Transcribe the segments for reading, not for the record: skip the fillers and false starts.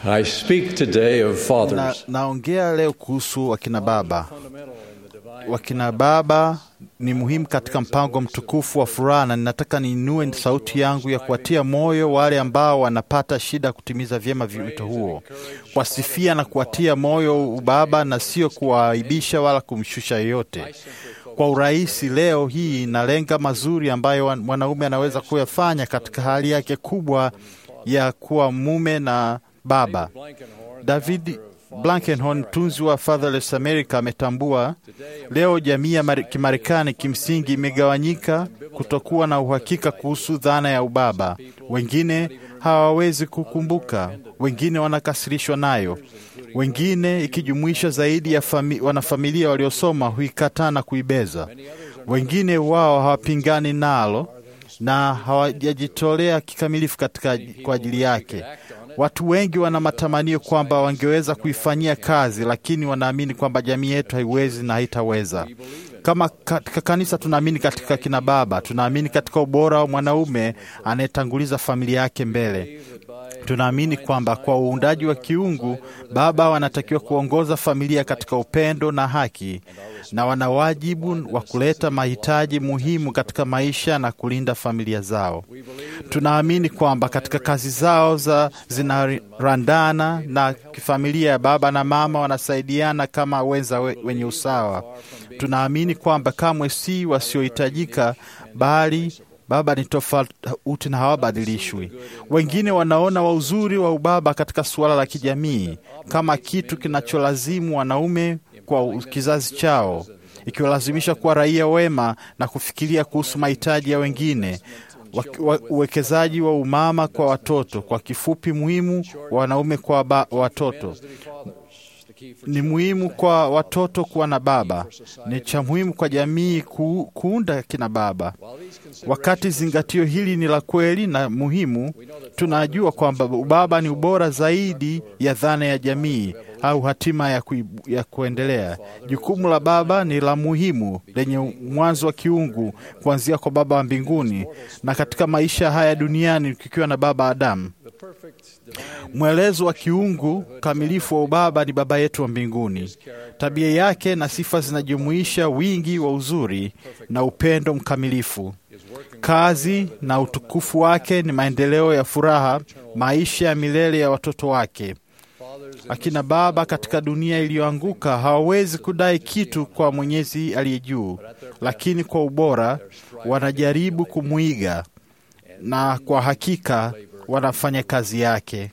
I speak today of fathers. Naongea leo kuhusu wakina baba. Wakina baba ni muhimu katika mpango mtukufu wa furaha, na ninataka niinue sauti yangu ya kuwatia moyo wale ambao wanapata shida kutimiza vyema wito huo, kuwasifia na kuwatia moyo ubaba na sio kuwaaibisha wala kumshusha yoyote. Kwa urahisi leo hii inalenga mazuri ambayo mwanaume anaweza kuyafanya katika hali yake kubwa ya kuwa mume na baba. David Blankenhorn, mtunzi wa Fatherless America, ametambua leo jamii ya Kimarekani kimsingi imegawanyika kutokuwa na uhakika kuhusu dhana ya ubaba. Wengine hawawezi kukumbuka, wengine wanakasirishwa nayo, wengine ikijumuisha zaidi ya wanafamilia waliosoma huikataa na kuibeza. Wengine wao hawapingani nalo na hawajajitolea kikamilifu kwa ajili yake. Watu wengi wana matamanio kwamba wangeweza kuifanyia kazi, lakini wanaamini kwamba jamii yetu haiwezi na haitaweza. Kama katika kanisa tunaamini katika kina baba, tunaamini katika ubora wa mwanaume anayetanguliza familia yake mbele. Tunaamini kwamba kwa uundaji wa kiungu, baba wanatakiwa kuongoza familia katika upendo na haki, na wana wajibu wa kuleta mahitaji muhimu katika maisha na kulinda familia zao. Tunaamini kwamba katika kazi zao zinarandana na kifamilia ya baba na mama wanasaidiana kama wenza wenye usawa. Tunaamini kwamba kamwe si wasiohitajika, bali baba ni tofauti na hawabadilishwi. Wengine wanaona uzuri wa ubaba katika suala la kijamii kama kitu kinacholazimu wanaume kwa kizazi chao, ikiwalazimisha kuwa raia wema na kufikiria kuhusu mahitaji ya wengine. Uwekezaji wa umama kwa watoto, kwa kifupi, muhimu wa wanaume kwa watoto. Ni muhimu kwa watoto kuwa na baba. Ni cha muhimu kwa jamii kuunda kina baba. Wakati zingatio hili ni la kweli na muhimu, tunajua kwamba ubaba ni ubora zaidi ya dhana ya jamii au hatima ya kuendelea. Jukumu la baba ni la muhimu, lenye mwanzo wa kiungu, kuanzia kwa Baba wa mbinguni na katika maisha haya duniani kikiwa na baba Adamu. Mwelezo wa kiungu kamilifu wa ubaba ni Baba yetu wa mbinguni. Tabia yake na sifa zinajumuisha wingi wa uzuri na upendo mkamilifu. Kazi na utukufu wake ni maendeleo ya furaha, maisha ya milele ya watoto wake. Akina baba katika dunia iliyoanguka hawawezi kudai kitu kwa Mwenyezi aliye juu, lakini kwa ubora wanajaribu kumwiga, na kwa hakika wanafanya kazi yake.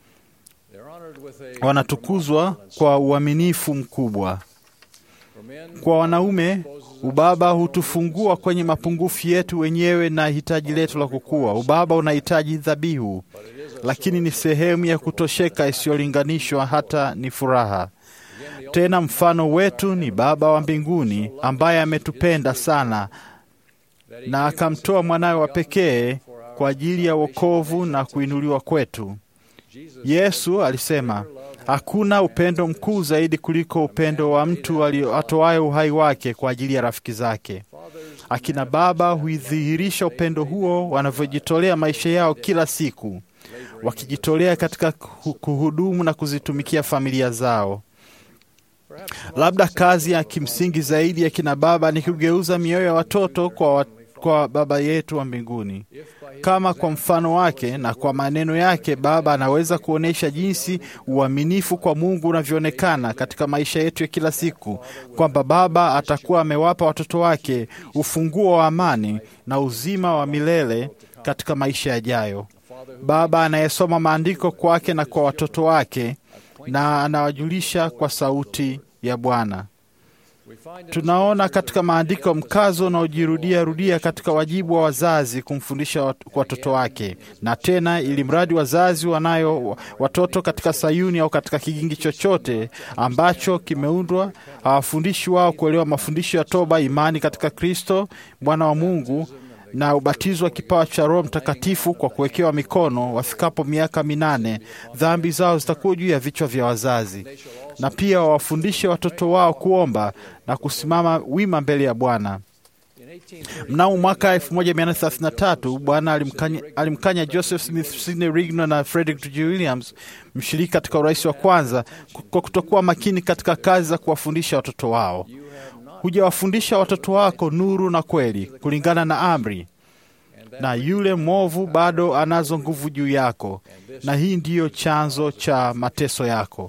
Wanatukuzwa kwa uaminifu mkubwa. Kwa wanaume, ubaba hutufungua kwenye mapungufu yetu wenyewe na hitaji letu la kukua. Ubaba unahitaji dhabihu, lakini ni sehemu ya kutosheka isiyolinganishwa, hata ni furaha. Tena mfano wetu ni Baba wa mbinguni ambaye ametupenda sana na akamtoa mwanawe wa pekee kwa ajili ya wokovu na kuinuliwa kwetu. Yesu alisema, hakuna upendo mkuu zaidi kuliko upendo wa mtu atoaye uhai wake kwa ajili ya rafiki zake. Akina baba huidhihirisha upendo huo wanavyojitolea maisha yao kila siku, wakijitolea katika kuhudumu na kuzitumikia familia zao. Labda kazi ya kimsingi zaidi ya kina baba ni kugeuza mioyo ya watoto kwa Baba yetu wa mbinguni. Kama kwa mfano wake na kwa maneno yake, Baba anaweza kuonesha jinsi uaminifu kwa Mungu unavyoonekana katika maisha yetu ya kila siku, kwamba Baba atakuwa amewapa watoto wake ufunguo wa amani na uzima wa milele katika maisha yajayo. Baba anayesoma maandiko kwake na kwa watoto wake na anawajulisha kwa sauti ya Bwana. Tunaona katika maandiko mkazo unaojirudia katika wajibu wa wazazi kumfundisha watoto wake, na tena ili mradi wazazi wanayo watoto katika Sayuni au katika kigingi chochote ambacho kimeundwa, hawafundishi wao kuelewa mafundisho ya toba, imani katika Kristo Bwana wa Mungu na ubatizo wa kipawa cha Roho Mtakatifu kwa kuwekewa mikono. Wafikapo miaka 8, dhambi zao zitakuwa juu ya vichwa vya wazazi, na pia wawafundishe watoto wao kuomba na kusimama wima mbele ya Bwana. Mnamo mwaka 1833 Bwana alimkanya Joseph Smith, Sidney Rigdon na Frederick G. Williams, mshirika katika urais wa kwanza, kwa kutokuwa makini katika kazi za kuwafundisha watoto wao. Hujawafundisha watoto wako nuru na kweli kulingana na amri, na yule mwovu bado anazo nguvu juu yako, na hii ndiyo chanzo cha mateso yako.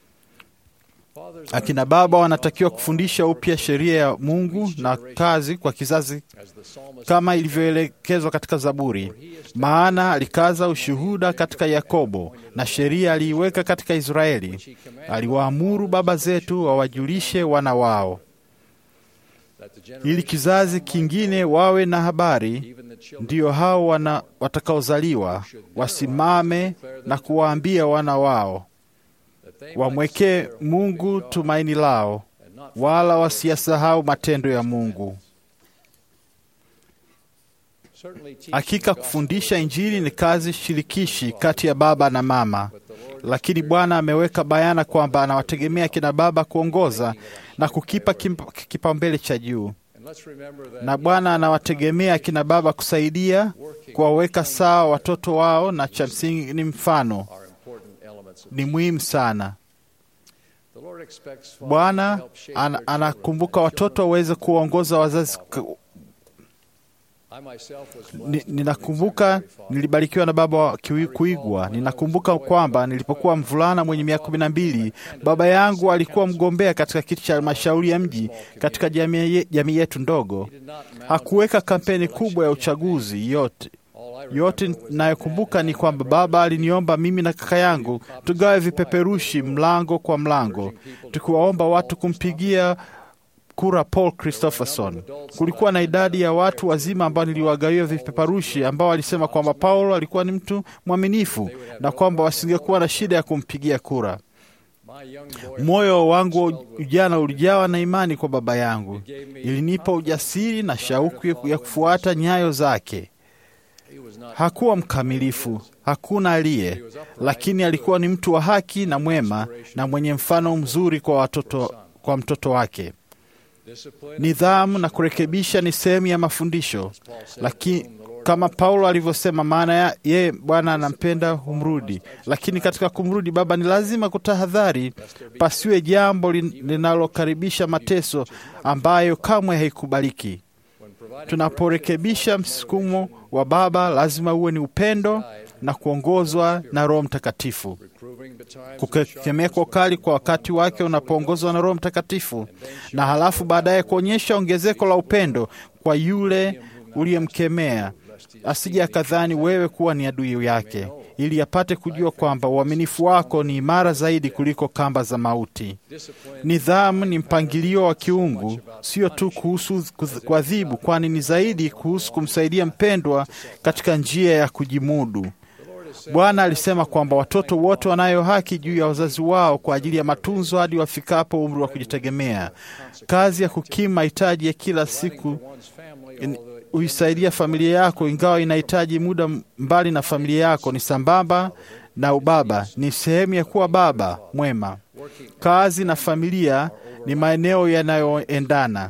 Akina baba wanatakiwa kufundisha upya sheria ya Mungu na kazi kwa kizazi kama ilivyoelekezwa katika Zaburi. Maana alikaza ushuhuda katika Yakobo na sheria aliiweka katika Israeli. Aliwaamuru baba zetu wawajulishe wana wao, ili kizazi kingine wawe na habari, ndio hao watakaozaliwa wasimame na kuwaambia wana wao, wamwekee Mungu tumaini lao, wala wasiyasahau matendo ya Mungu. Hakika kufundisha Injili ni kazi shirikishi kati ya baba na mama, lakini Bwana ameweka bayana kwamba anawategemea kina baba kuongoza na kukipa kipaumbele cha juu, na Bwana anawategemea kina baba kusaidia kuwaweka sawa watoto wao, na cha msingi ni mfano ni muhimu sana. Bwana anakumbuka watoto waweze kuongoza wazazi. Ninakumbuka nilibarikiwa na baba wa kuigwa. Ninakumbuka kwamba nilipokuwa mvulana mwenye miaka 12, baba yangu alikuwa mgombea katika kiti cha halmashauri ya mji katika jamii yetu ndogo. Hakuweka kampeni kubwa ya uchaguzi. Yote nayokumbuka ni kwamba baba aliniomba mimi na kaka yangu tugawe vipeperushi mlango kwa mlango, tukiwaomba watu kumpigia kura Paul Christopherson. Kulikuwa na idadi ya watu wazima ambao niliwagawia vipeperushi, ambao walisema kwamba Paulo alikuwa ni mtu mwaminifu na kwamba wasingekuwa na shida ya kumpigia kura. Moyo wangu ujana ulijawa na imani kwa baba yangu. Ilinipa ujasiri na shauku ya kufuata nyayo zake. Hakuwa mkamilifu, hakuna aliye, lakini alikuwa ni mtu wa haki na mwema na mwenye mfano mzuri kwa mtoto wake. Nidhamu na kurekebisha ni sehemu ya mafundisho, lakini kama Paulo alivyosema, maana yeye Bwana anampenda humrudi, lakini katika kumrudi baba ni lazima kutahadhari pasiwe jambo linalokaribisha mateso ambayo kamwe haikubaliki. Tunaporekebisha msukumo wa baba, lazima uwe ni upendo na kuongozwa na Roho Mtakatifu. Kukemea kwa ukali kwa wakati wake unapoongozwa na Roho Mtakatifu, na halafu baadaye kuonyesha ongezeko la upendo kwa yule uliyemkemea, asije akadhani wewe kuwa ni adui yake, ili apate kujua kwamba uaminifu wako ni imara zaidi kuliko kamba za mauti. Nidhamu ni mpangilio wa kiungu, sio tu kuhusu kuadhibu, kwani ni zaidi kuhusu kumsaidia mpendwa katika njia ya kujimudu. Bwana alisema kwamba watoto wote wanayo haki juu ya wazazi wao kwa ajili ya matunzo hadi wafikapo umri wa kujitegemea. Kazi ya kukimu mahitaji ya kila siku uisaidia familia yako, ingawa inahitaji muda mbali na familia yako, ni sambamba na ubaba, ni sehemu ya kuwa baba mwema. Kazi na familia ni maeneo yanayoendana.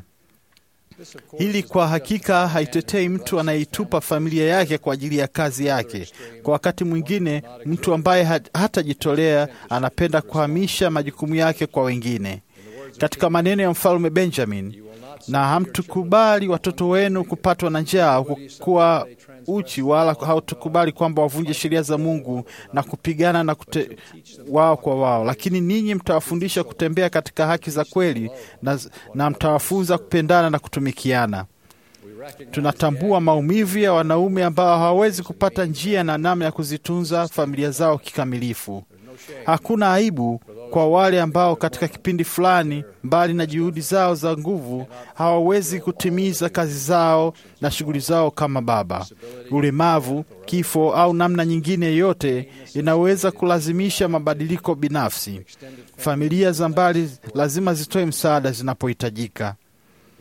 Hili kwa hakika haitetei mtu anayeitupa familia yake kwa ajili ya kazi yake. Kwa wakati mwingine, mtu ambaye hatajitolea anapenda kuhamisha majukumu yake kwa wengine. Katika maneno ya Mfalme Benjamin, na hamtukubali watoto wenu kupatwa na njaa au kuwa uchi, wala hautukubali kwamba wavunje sheria za Mungu na kupigana na wao kwa wao, lakini ninyi mtawafundisha kutembea katika haki za kweli na mtawafunza kupendana na kutumikiana. Tunatambua maumivu ya wanaume ambao hawawezi kupata njia na namna ya kuzitunza familia zao kikamilifu. Hakuna aibu kwa wale ambao katika kipindi fulani, mbali na juhudi zao za nguvu, hawawezi kutimiza kazi zao na shughuli zao kama baba. Ulemavu, kifo au namna nyingine yoyote inaweza kulazimisha mabadiliko binafsi. Familia za mbali lazima zitoe msaada zinapohitajika.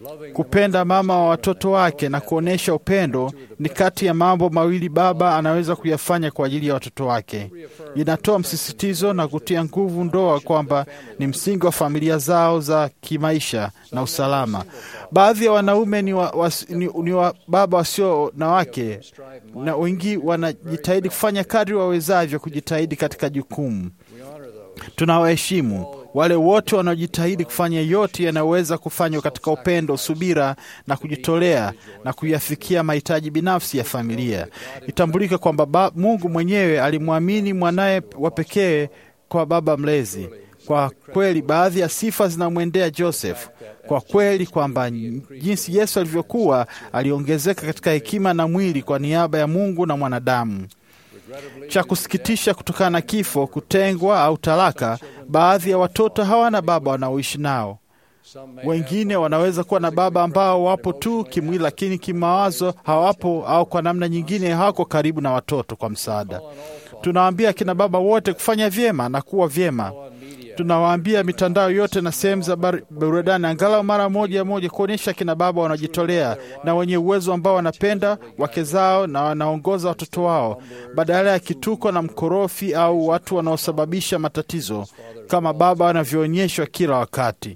Kupenda mama wa watoto wake na kuonesha upendo ni kati ya mambo mawili baba anaweza kuyafanya kwa ajili ya watoto wake. Inatoa msisitizo na kutia nguvu ndoa kwamba ni msingi wa familia zao za kimaisha na usalama. Baadhi ya wanaume ni baba wasio na wake, na wengi wanajitahidi kufanya kadri wawezavyo kujitahidi katika jukumu. Tunawaheshimu wale wote wanaojitahidi kufanya yote yanayoweza kufanywa katika upendo, subira na kujitolea na kuyafikia mahitaji binafsi ya familia. Itambulike kwamba Mungu mwenyewe alimwamini mwanaye wa pekee kwa baba mlezi. Kwa kweli baadhi ya sifa zinamwendea Joseph. Kwa kweli kwamba jinsi Yesu alivyokuwa, aliongezeka katika hekima na mwili kwa niaba ya Mungu na mwanadamu. Cha kusikitisha, kutokana na kifo, kutengwa au talaka, baadhi ya watoto hawana baba wanaoishi nao. Wengine wanaweza kuwa na baba ambao wapo tu kimwili, lakini kimawazo hawapo, au kwa namna nyingine hawako karibu na watoto kwa msaada. Tunawaambia kina baba wote kufanya vyema na kuwa vyema. Tunawaambia mitandao yote na sehemu za burudani angalau mara moja kuonyesha kina baba wanajitolea na wenye uwezo ambao wanapenda wake zao na wanaongoza watoto wao, badala ya kituko na mkorofi au watu wanaosababisha matatizo kama baba wanavyoonyeshwa kila wakati.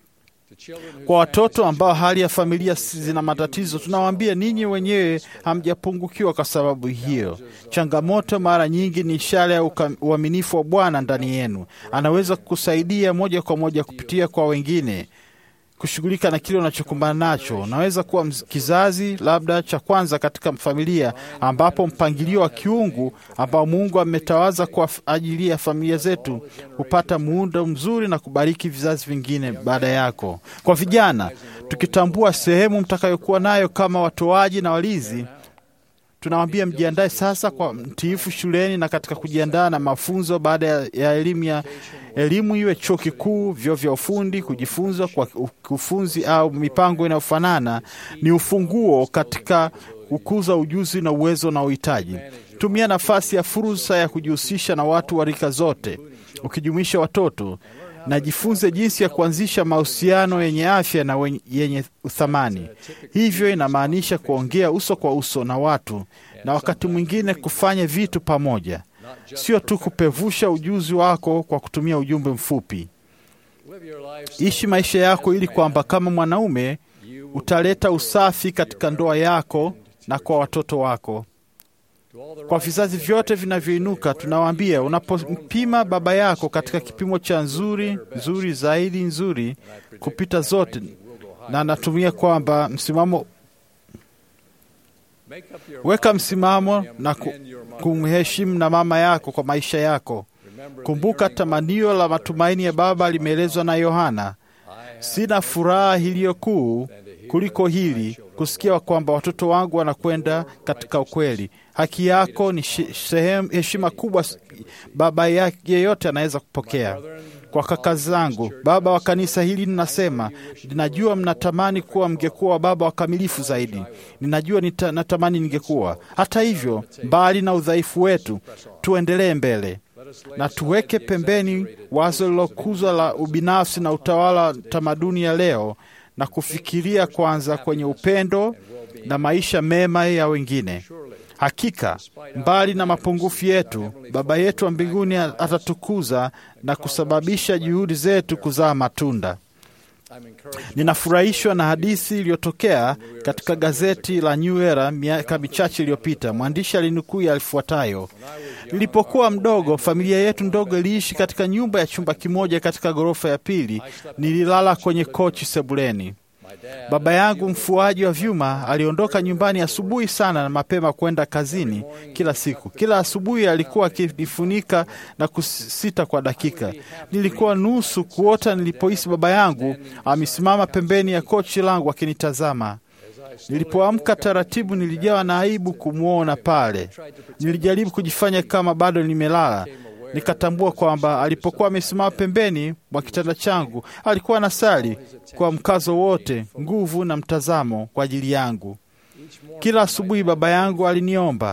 Kwa watoto ambao hali ya familia zina matatizo, tunawaambia ninyi wenyewe hamjapungukiwa kwa sababu hiyo. Changamoto mara nyingi ni ishara ya uaminifu wa Bwana ndani yenu. Anaweza kukusaidia moja kwa moja kupitia kwa wengine kushughulika na kile unachokumbana nacho. Unaweza kuwa kizazi labda cha kwanza katika familia, ambapo mpangilio wa kiungu ambao Mungu ametawaza kwa ajili ya familia zetu hupata muundo mzuri na kubariki vizazi vingine baada yako. Kwa vijana, tukitambua sehemu mtakayokuwa nayo kama watoaji na walizi, tunawaambia mjiandae sasa kwa mtiifu shuleni na katika kujiandaa na mafunzo baada ya elimu iwe chuo kikuu, vyuo vya ufundi. Kujifunza kwa kufunzi au mipango inayofanana ni ufunguo katika kukuza ujuzi na uwezo na uhitaji. Tumia nafasi ya fursa ya kujihusisha na watu wa rika zote, ukijumuisha watoto, na jifunze jinsi ya kuanzisha mahusiano yenye afya na yenye uthamani. Hivyo inamaanisha kuongea uso kwa uso na watu, na wakati mwingine kufanya vitu pamoja, sio tu kupevusha ujuzi wako kwa kutumia ujumbe mfupi. Ishi maisha yako ili kwamba kama mwanaume utaleta usafi katika ndoa yako na kwa watoto wako. Kwa vizazi vyote vinavyoinuka, tunawaambia unapompima baba yako katika kipimo cha nzuri zaidi nzuri kupita zote, na natumia kwamba msimamo, weka msimamo na kumheshimu na mama yako kwa maisha yako. Kumbuka tamanio la matumaini ya baba limeelezwa na Yohana. Sina furaha iliyo kuu kuliko hili, kusikia kwamba watoto wangu wanakwenda katika ukweli. Haki yako ni heshima kubwa baba yeyote anaweza kupokea. Kwa kaka zangu, baba wa kanisa hili, ninasema ninajua mnatamani kuwa mngekuwa baba wakamilifu zaidi. Ninajua natamani ningekuwa. Hata hivyo, mbali na udhaifu wetu, tuendelee mbele na tuweke pembeni wazo lilokuzwa la ubinafsi na utawala wa tamaduni ya leo, na kufikiria kwanza kwenye upendo na maisha mema ya wengine. Hakika, mbali na mapungufu yetu, Baba yetu wa mbinguni atatukuza na kusababisha juhudi zetu kuzaa matunda. Ninafurahishwa na hadithi iliyotokea katika gazeti la New Era miaka michache iliyopita. Mwandishi alinukuu yalifuatayo: nilipokuwa mdogo, familia yetu ndogo iliishi katika nyumba ya chumba kimoja katika ghorofa ya pili. Nililala kwenye kochi sebuleni. Baba yangu, mfuaji wa vyuma, aliondoka nyumbani asubuhi sana na mapema kwenda kazini kila siku. Kila asubuhi alikuwa akinifunika na kusita kwa dakika. Nilikuwa nusu kuota nilipohisi baba yangu amesimama pembeni ya kochi langu akinitazama. Nilipoamka taratibu, nilijawa na aibu kumwona pale. Nilijaribu kujifanya kama bado nimelala. Nikatambua kwamba alipokuwa amesimama pembeni mwa kitanda changu, alikuwa anasali kwa mkazo wote, nguvu na mtazamo kwa ajili yangu. Kila asubuhi baba yangu aliniomba,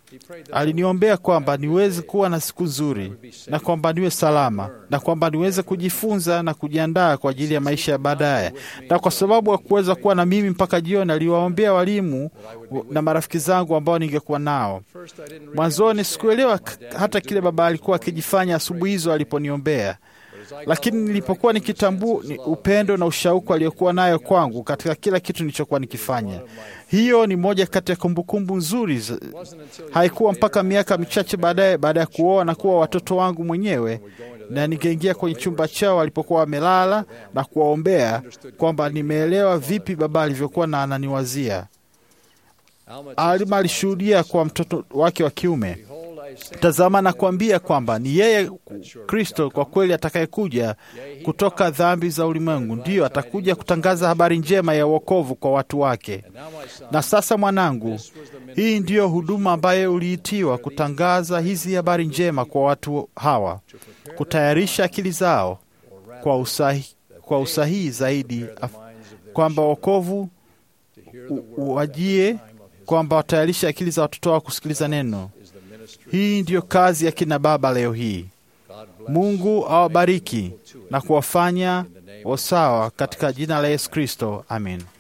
Aliniombea kwamba niweze kuwa na siku nzuri na kwamba niwe salama na kwamba niweze kujifunza na kujiandaa kwa ajili ya maisha ya baadaye. Na kwa sababu hakuweza kuwa na mimi mpaka jioni, aliwaombea walimu na marafiki zangu ambao ningekuwa nao. Mwanzoni sikuelewa hata kile baba alikuwa akijifanya asubuhi hizo aliponiombea, lakini nilipokuwa nikitambua upendo na ushauku aliokuwa nayo kwangu katika kila kitu nilichokuwa nikifanya, hiyo ni moja kati ya kumbukumbu nzuri. Haikuwa mpaka miaka michache baadaye, baada ya kuoa na kuwa watoto wangu mwenyewe, na ningeingia kwenye chumba chao walipokuwa wamelala na kuwaombea, kwamba nimeelewa vipi baba alivyokuwa na ananiwazia. Alma alishuhudia kwa mtoto wake wa kiume, tazama na kuambia kwamba ni yeye Kristo kwa kweli atakayekuja kutoka dhambi za ulimwengu, ndiyo atakuja kutangaza habari njema ya wokovu kwa watu wake. Na sasa mwanangu, hii ndiyo huduma ambayo uliitiwa, kutangaza hizi habari njema kwa watu hawa, kutayarisha akili zao kwa usahihi zaidi, kwamba wokovu uwajie, kwamba watayarisha akili za watoto wao kusikiliza neno. Hii ndiyo kazi ya kina baba leo hii. Mungu awabariki na kuwafanya wasawa katika jina la Yesu Kristo. Amen.